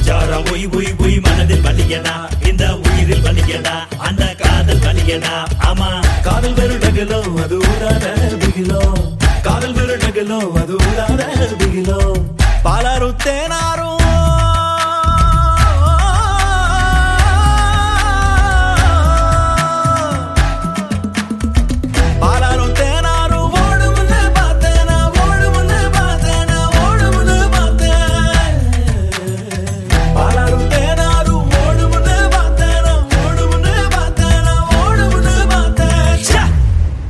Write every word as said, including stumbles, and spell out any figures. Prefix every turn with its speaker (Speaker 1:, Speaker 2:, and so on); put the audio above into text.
Speaker 1: விபச்சாரம் உய் உய் உய் மனதில் வலியடா இந்த உயிரில் வலியடா அந்த காதல் வலியடா ஆமா காதல் வெறுடகலோ அது ஊராத பிகிலோ காதல் வெறுடகலோ அது ஊராத பிகிலோ பாலாரும் தேனாரும்